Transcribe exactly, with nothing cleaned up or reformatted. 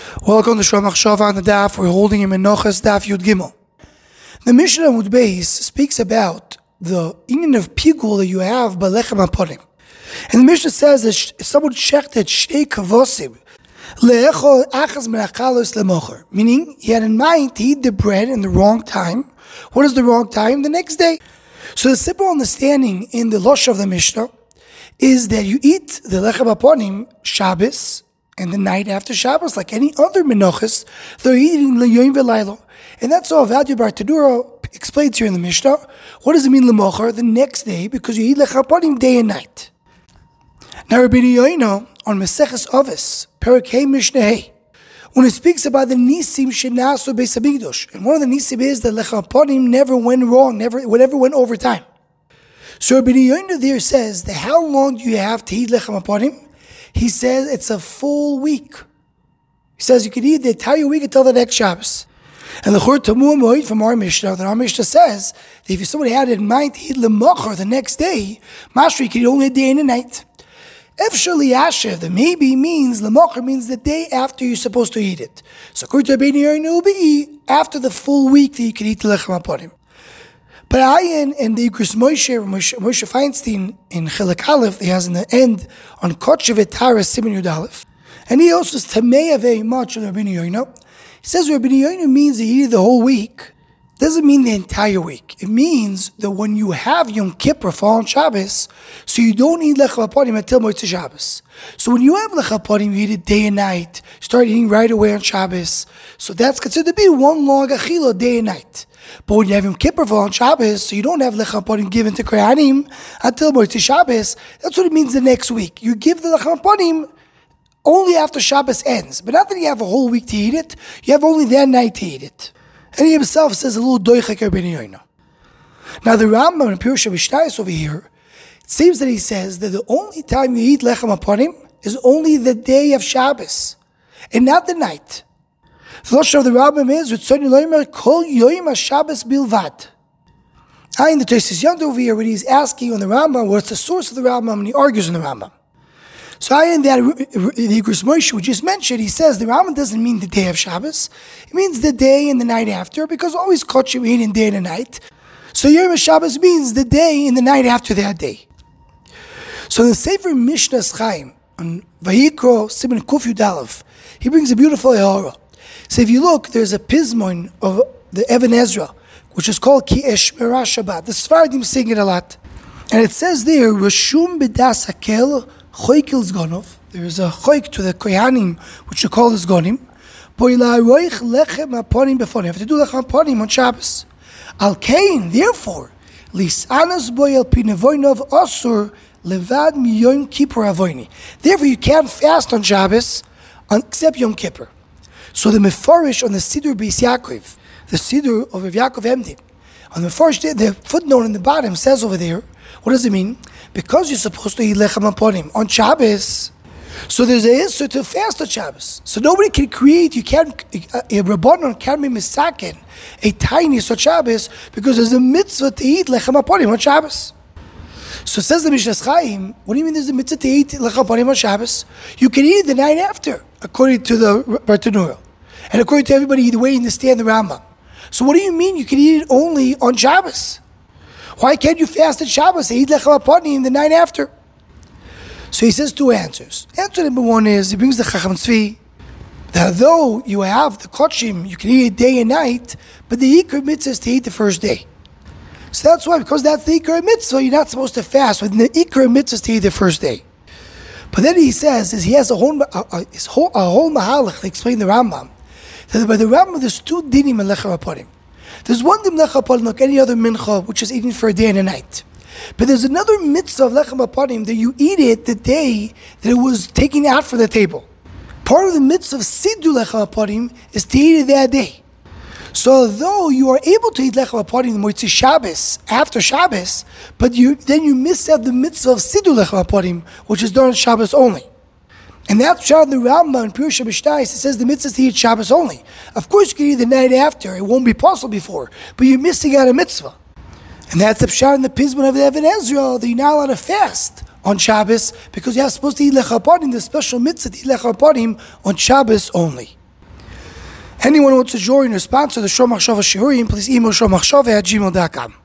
Welcome to Shlomo Chashava on the Daf. We're holding in Menachos Daf Yud Gimel. The Mishnah Amud Beis speaks about the union of pigul that you have by lechem haponim. And the Mishnah says that if someone shechted shnei kavosim le'echol achaz min hakalos lemocher, meaning he had in mind to eat the bread in the wrong time. What is the wrong time? The next day. So the simple understanding in the Losh of the Mishnah is that you eat the lechem haponim Shabbos and the night after Shabbos, like any other menachos, they're eating l'yoyim v'laylo. And that's all Vadia Bar Tadura explains here in the Mishnah. What does it mean l'mocher? The next day, because you eat lechem haponim day and night. Now Rabbi Yoino on Maseches Ovis, Perek Hey Mishnah Hey, when it speaks about the nisim shenasu beis hamikdash, and one of the nisim is that lechem haponim never went wrong, never whatever went over time. So Rabbi Yoino there says that how long do you have to eat lechem haponim? He says it's a full week. He says you can eat the entire week until the next Shabbos. And the Chur Tamu Moed from our Mishnah, that our Mishnah says that if somebody had in mind to eat l'mocher the next day, Mashri can eat only a day and a night. Efshar liyashiv, the maybe means l'mocher means the day after you're supposed to eat it. So according to Rabbi Yoino, it will be after the full week that you can eat the lechem haponim. But Ayin and the Igros Moshe, Moshe, Moshe Feinstein in Chilek Aleph, he has in the end on Kochevet Tara Siman Yud Aleph, and he also is Tameya very much on Rabbi Yoino. He says Rabbi Yoino means that you eat the whole week. Doesn't mean the entire week. It means that when you have Yom Kippur fall on Shabbos, so you don't eat lechem haponim until Motzei Shabbos. So when you have lechem haponim, you eat it day and night. You start eating right away on Shabbos. So that's considered to be one long achila, day and night. But when you have Yom Kippur fall on Shabbos, so you don't have lechem haponim given to Kohanim until Motzei Shabbos, that's what it means the next week. You give the lechem haponim only after Shabbos ends. But not that you have a whole week to eat it, you have only that night to eat it. And he himself says a little doichek Rabbi Yoino. Now the Rambam in Pirush Mishnayos over here, it seems that he says that the only time you eat lechem haponim is only the day of Shabbos, and not the night. The Lashon of the Rambam is Ritzoni Loimer Kol Yoyim HaShabbos Bilvad. I in the Tosfos Yontif over here when he's asking on the Rambam what's the source of the Rambam, and he argues on the Rambam. So I in that the Igros Moshe we just mentioned, he says the Rambam doesn't mean the day of Shabbos. It means the day and the night after, because always Kochim eat in day and the night. So Yom HaShabbos means the day and the night after that day. So the Sefer Mishnas Chaim on Vayikro Siman Kuf Yud Aleph, he brings a beautiful Ehara. So if you look, there's a pismon of the Even Ezra, which is called Ki Eshmerah Shabbat. The Sfaradim sing it a lot. And it says there, Rashum B'das Hakel Choikel Zgonov. There is a choik to the Kohanim, which you call the Zgonim. Boila Roich Lechem Haponim Befonim. You have to do Lechem Haponim on Shabbos. Al Kain, therefore, Lisanas Boyel Pinevoinov Osur Levad Miyoim Kippur Avoini. Therefore, you can't fast on Shabbos except Yom Kippur. So the Mefarish on the Siddur Beis Yaakov, the Siddur of Rav Yaakov Emdi, on the Mefarish, the footnote in the bottom says over there, what does it mean? Because you're supposed to eat lechem haponim on Shabbos, so there's a issue to fast on Shabbos. So nobody can create, you can't, a Rabbanon can't be misaken a tiny such Shabbos because there's a mitzvah to eat lechem haponim on Shabbos. So says the Mishnas Chaim, what do you mean there's a mitzvah to eat lechem haponim on Shabbos? You can eat it the night after, according to the Bartanura, and according to everybody the way you understand the Rambam. So what do you mean you can eat it only on Shabbos? Why can't you fast at Shabbos and eat lechem haponim the night after? So he says two answers. Answer number one is, he brings the Chacham Tzvi, that though you have the kochim, you can eat it day and night, but the Ikar mitzvah is to eat the first day. So that's why, because that's the Ikar mitzvah, you're not supposed to fast, but the Ikar mitzvah is to eat the first day. But then he says, is he has a whole, a, a, a whole, a whole mahalach to explain the Rambam. That by the Rambam, there's two dinim in lechem haponim. There's one dim lechem haponim like any other mincha, which is eaten for a day and a night. But there's another mitzvah of lechem haponim that you eat it the day that it was taken out from the table. Part of the mitzvah of siddur lechem haponim is to eat it that day. So although you are able to eat lechem haponim the Motzei Shabbos after Shabbos, but you then you miss out the mitzvah of siddur lechem haponim, which is done on Shabbos only. And that's Shad the Rambam in Pirush Mishnayos. It says the mitzvah is to eat Shabbos only. Of course, you can eat the night after; it won't be possible before, but you're missing out a mitzvah. And that's the Pshat in the Pismon of the Even Ezra that you're not allowed to fast on Shabbos because you're supposed to eat lechem haponim, the special mitzvah to eat lechem haponim on Shabbos only. Anyone who wants to join or sponsor the Shor Machshava Shiurim, please email shor machshava at gmail dot com.